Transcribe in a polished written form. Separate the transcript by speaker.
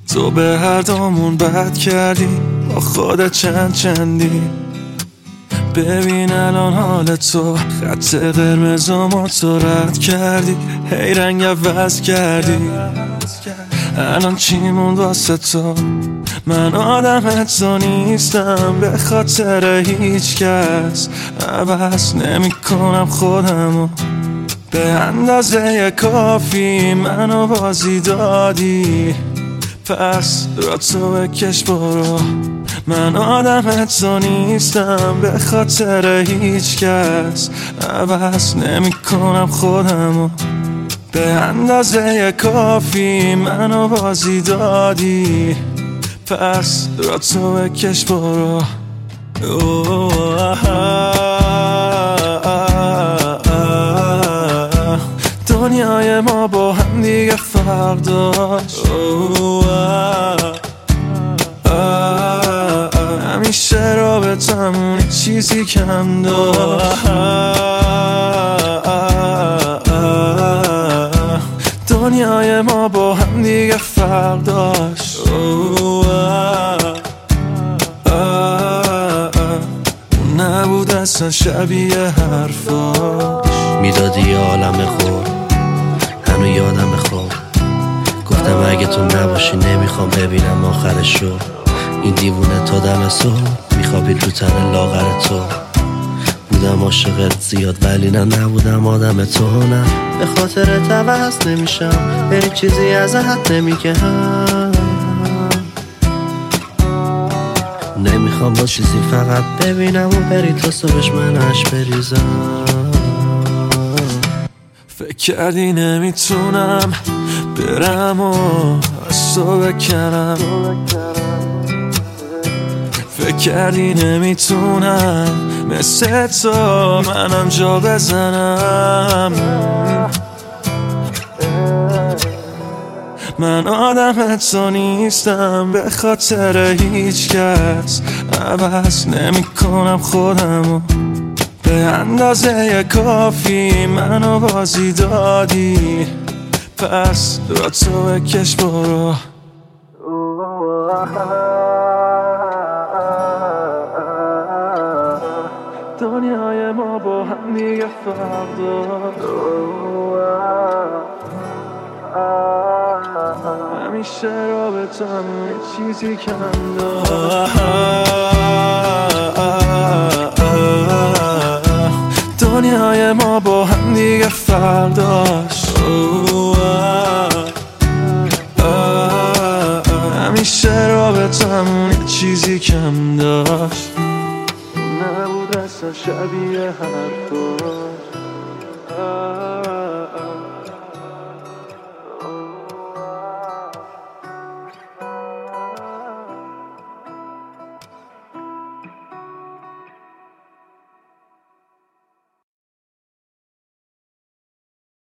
Speaker 1: تو به هر دومون بد کردی، با خودت چندی. ببین الان حال تو، خط قرمزامو تو رد کردی، هی رنگ عوض کردی. الان چی موند واسه تو؟ من آدم تو نیستم، به خاطر هیچ کس عوض نمی کنم خودمو. به اندازه کافی منو بازی دادی، پس را تو بکش برو. من آدم تو نیستم، به خاطر هیچ کس عوض نمی کنم خودمو. به اندازه کافی منو بازی دادی، پس را تو بکش برو. دنیای ما با هم دیگه فرق داشت، همیشه رابطمون چیزی کم داشت. دنیای ما با هم دیگه فرق داشت، اون نبود اصلا شبیه حرفاش.
Speaker 2: میدادی یه عالم خور، هنو یادم خور. گفتم اگه تو نباشی نمیخوام ببینم آخرشو. این دیوونه تا دم صبح میخوابید رو تن لاغر تو. بودم عاشقت زیاد ولی نبودم آدم تو. نه به خاطر عوض نمیشم، به چیزی ازت نمیگم. نمیخوام با چیزی فقط ببینم و بری تا صبحش منش بریزم.
Speaker 1: فکر کردی نمیتونم برم و از تو بکنم، فکر کردی نمیتونم مثل تو منم جا بزنم. من آدم تو نیستم، به خاطر هیچ کس عوض نمی کنم خودمو. به اندازه کافی منو بازی دادی، پس را تو بکش برو. دنیای ما با هم دیگه فرق داشت، همیشه رابطمون چیزی کم داشت. دنیای ما با هم دیگه فرق داشت، همیشه رابطمون چیزی کم داشت. نبود اصلا شبیه حرفاش.